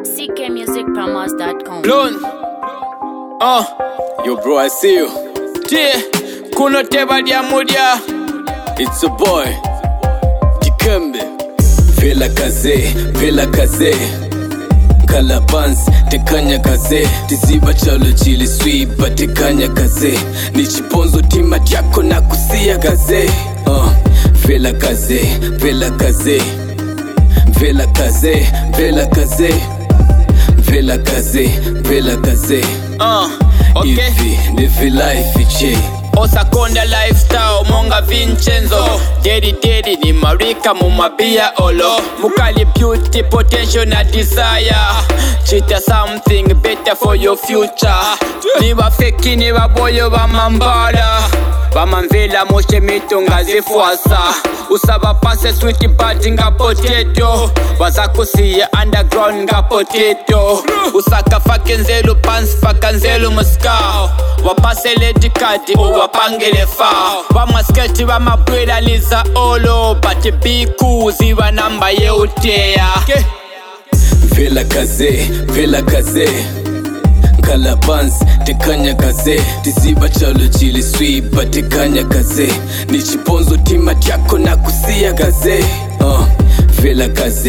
ckmusicpromos.com. Lone. Yo bro, I see you. Yeah. Kuno teba dia mudia. It's a boy Dikembe. Vela kaze Kalabans, tekanya kaze Tiziba chalo chili swipa, tekanya kaze Nichiponzo tima tiako na kusia kaze Vela kaze Okay. Ivi, nivi life iche Osakonda lifestyle monga Vincenzo. Daddy ni marika mumabia olo. Mukali beauty potential na desire. Chita something better for your future. Niba feki niba boyo ba mambala. Bamamvela moshe mitunga zifuasa. Usaba pase sweet bati nga potato. Wazakusiya underground nga potato. Usaka fakenzelu pants fakanzelu muskao. Wapase lady kati uwapangele fao. Wamasketi wamabwela liza olo. Bati biku ziwa namba yeutea. Vela kaze Kalabans, tekanya kaze Tiziba chalo chili swipa, tekanya kaze Nichiponzo tima tiako na kusia kaze Vela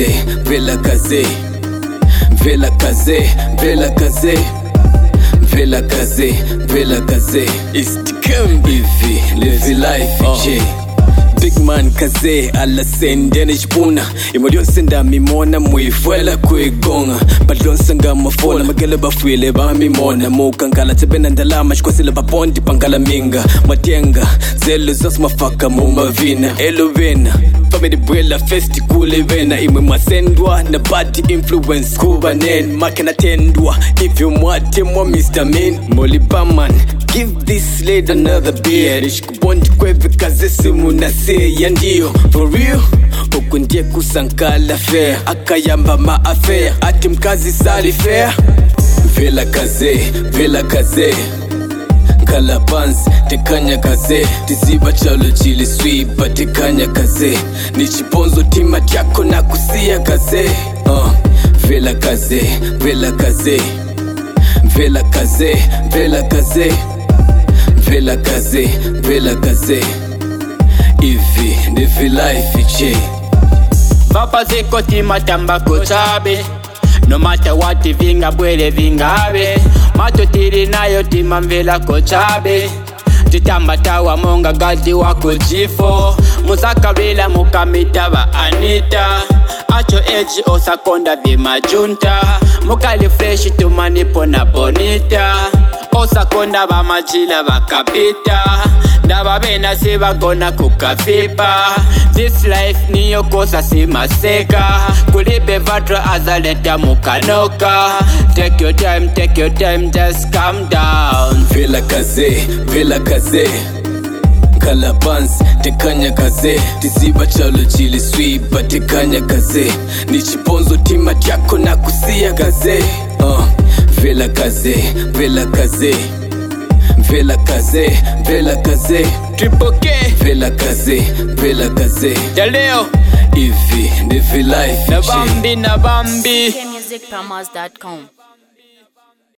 kaze It's Dikembe. Ivi, live life iche Big man kaze ala sendene chipuna Imodiose ndamimona muifuela kwegonga Badonsa nga mafona magele bafwile bamimona Mukangala tebena ndalama chikwasile bapondi pangala minga Matenga zelo zos mafaka mumavina Elovena family bwela festi kule vena Imwe masendwa na bad influence kuba nen Makena tendwa if you mwate mwa Mr. Min Molibaman give this lady another beer Ishkubondi kweve kaze simu na ya ndio for real Ukundie kusankala fair Akayamba ma affair Ati mkazi sali fair Vela kaze Kalabans, tekanya kaze Tiziba chalo chili swipa, tekanya kaze Nichiponzo tima tiako na kusia kaze Vela kaze Ivi, nivi life iche Papa ziko tima tamba kuchabe. No matter what vinga bwele vingabe. Mato tiri nayo tima mvela kuchabe. Titamba tawa monga gazi wako jifo. Musaka vila mukamita ba Anita. Acho eji osakonda vima junta. Mukali fresh tumanipo na bonita. Osakonda ba majila bakapita. Ndaba bena siba gona kukafipa. This life niyo kosa si maseka. Kulibe vatra azaleta mukanoka. Take your time, just calm down. Vela kaze Kalabans, tekanya kaze Tiziba chalo chili swipa, tekanya kaze Nichiponzo tima tiako na kusia kaze Vela kaze Triple K Vela kaze Daleo Ivi, nivi life na bambi ckmusicpromos.com.